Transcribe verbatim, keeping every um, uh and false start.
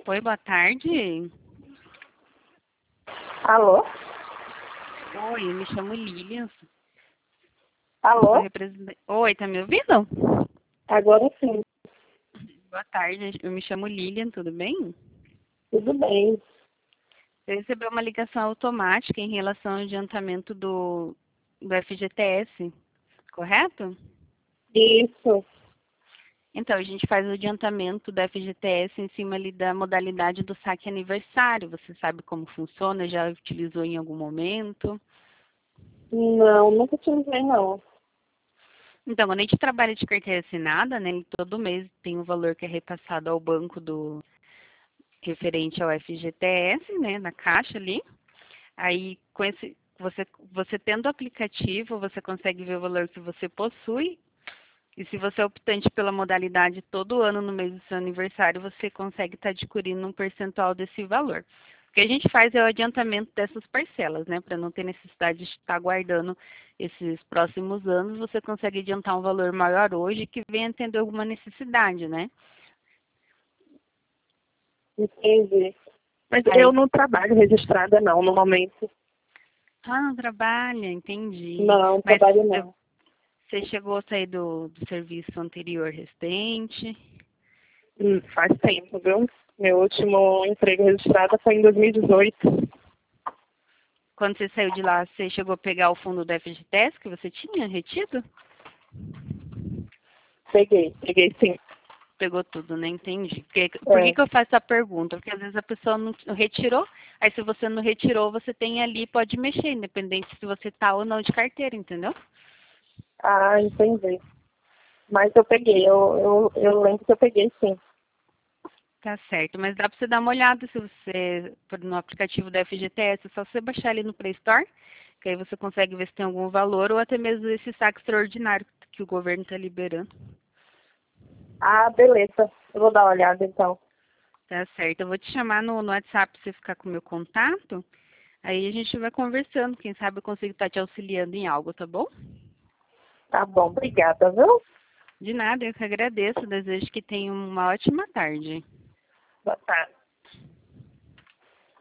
Oi, boa tarde. Alô? Oi, eu me chamo Lilian. Sou Alô? representante. Oi, tá me ouvindo? Agora sim, Boa tarde, eu me chamo Lilian, tudo bem? tudo bem. Você recebeu uma ligação automática em relação ao adiantamento do, do F G T S, correto? Isso. Então, a gente faz o adiantamento do F G T S em cima ali da modalidade do saque aniversário. Você sabe como funciona? Já utilizou em algum momento? Não, nunca utilizei não. Então, quando a gente trabalha de carteira assinada, né, ele todo mês tem um valor que é repassado ao banco do referente ao F G T S, né, na caixa ali. Aí, com esse, você, você tendo o aplicativo, você consegue ver o valor que você possui. E se você é optante pela modalidade todo ano no mês do seu aniversário, você consegue estar adquirindo um percentual desse valor. O que a gente faz é o adiantamento dessas parcelas, né? Para não ter necessidade de estar guardando esses próximos anos, você consegue adiantar um valor maior hoje que venha atender alguma necessidade, né? Entendi. Mas eu Aí, não trabalho registrada não, no momento. ah, não trabalha, entendi. Não, Mas trabalho eu- não. você chegou a sair do, do serviço anterior recente? Hum, faz tempo, viu? Meu último emprego registrado foi em dois mil e dezoito. Quando você saiu de lá, você chegou a pegar o fundo do F G T S que você tinha retido? Peguei, peguei sim. Pegou tudo, né? Entendi. Porque, por que, É. que eu faço essa pergunta? Porque às vezes a pessoa não retirou, aí se você não retirou, você tem ali, pode mexer, independente se você tá ou não de carteira, entendeu? Ah, entendi. Mas eu peguei, eu, eu, eu lembro que eu peguei sim. Tá certo, mas dá pra você dar uma olhada se você, por- no aplicativo da F G T S, é só você baixar ali no Play Store, que aí você consegue ver se tem algum valor, ou até mesmo esse saque extraordinário que o governo está liberando. Ah, beleza. Eu vou dar uma olhada então. Tá certo. Eu vou te chamar no, no WhatsApp pra você ficar com o meu contato. Aí a gente vai conversando. Quem sabe eu consigo estar te auxiliando em algo, tá bom? Tá bom, obrigada, viu? De nada, eu que agradeço. Desejo que tenha uma ótima tarde. Boa tarde.